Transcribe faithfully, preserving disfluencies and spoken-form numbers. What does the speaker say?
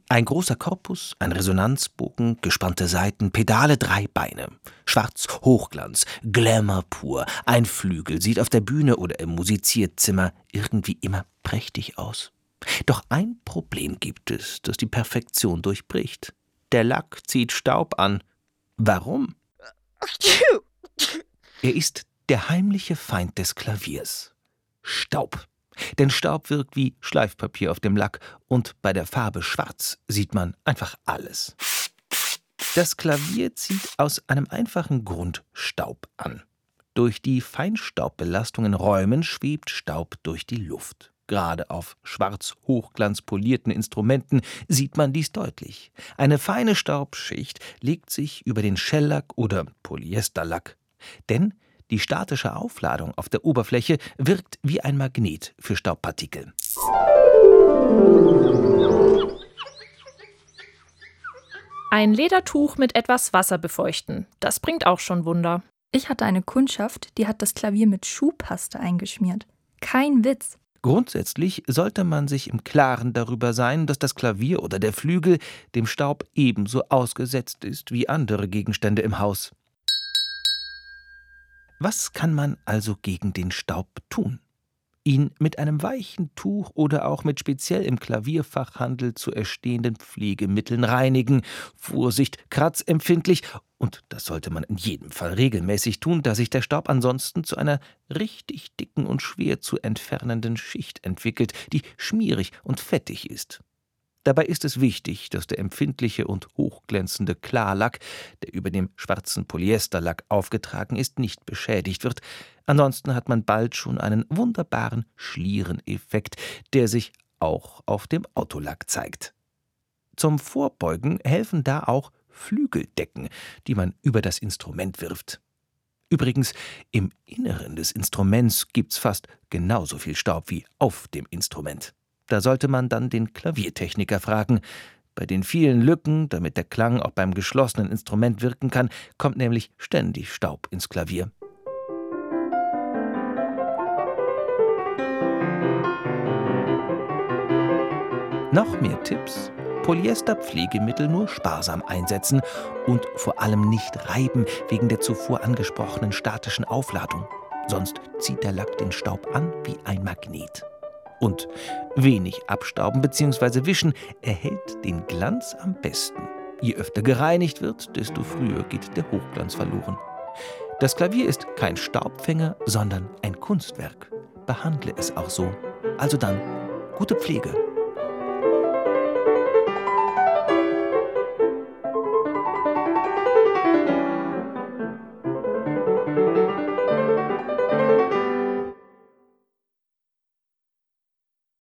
Ein großer Korpus, ein Resonanzbogen, gespannte Saiten, Pedale, drei Beine. Schwarz, Hochglanz, Glamour pur. Ein Flügel sieht auf der Bühne oder im Musizierzimmer irgendwie immer prächtig aus. Doch ein Problem gibt es, das die Perfektion durchbricht. Der Lack zieht Staub an. Warum? Er ist der heimliche Feind des Klaviers. Staub. Denn Staub wirkt wie Schleifpapier auf dem Lack und bei der Farbe Schwarz sieht man einfach alles. Das Klavier zieht aus einem einfachen Grund Staub an. Durch die Feinstaubbelastung in Räumen schwebt Staub durch die Luft. Gerade auf schwarz hochglanzpolierten Instrumenten sieht man dies deutlich. Eine feine Staubschicht legt sich über den Schelllack oder Polyesterlack. Denn die statische Aufladung auf der Oberfläche wirkt wie ein Magnet für Staubpartikel. Ein Ledertuch mit etwas Wasser befeuchten. Das bringt auch schon Wunder. Ich hatte eine Kundschaft, die hat das Klavier mit Schuhpaste eingeschmiert. Kein Witz. Grundsätzlich sollte man sich im Klaren darüber sein, dass das Klavier oder der Flügel dem Staub ebenso ausgesetzt ist wie andere Gegenstände im Haus. Was kann man also gegen den Staub tun? Ihn mit einem weichen Tuch oder auch mit speziell im Klavierfachhandel zu erstehenden Pflegemitteln reinigen. Vorsicht, kratzempfindlich. Und das sollte man in jedem Fall regelmäßig tun, da sich der Staub ansonsten zu einer richtig dicken und schwer zu entfernenden Schicht entwickelt, die schmierig und fettig ist. Dabei ist es wichtig, dass der empfindliche und hochglänzende Klarlack, der über dem schwarzen Polyesterlack aufgetragen ist, nicht beschädigt wird. Ansonsten hat man bald schon einen wunderbaren Schliereneffekt, der sich auch auf dem Autolack zeigt. Zum Vorbeugen helfen da auch Flügeldecken, die man über das Instrument wirft. Übrigens, im Inneren des Instruments gibt's fast genauso viel Staub wie auf dem Instrument. Da sollte man dann den Klaviertechniker fragen. Bei den vielen Lücken, damit der Klang auch beim geschlossenen Instrument wirken kann, kommt nämlich ständig Staub ins Klavier. Noch mehr Tipps? Polyester-Pflegemittel nur sparsam einsetzen und vor allem nicht reiben wegen der zuvor angesprochenen statischen Aufladung. Sonst zieht der Lack den Staub an wie ein Magnet. Und wenig abstauben bzw. wischen erhält den Glanz am besten. Je öfter gereinigt wird, desto früher geht der Hochglanz verloren. Das Klavier ist kein Staubfänger, sondern ein Kunstwerk. Behandle es auch so. Also dann, gute Pflege.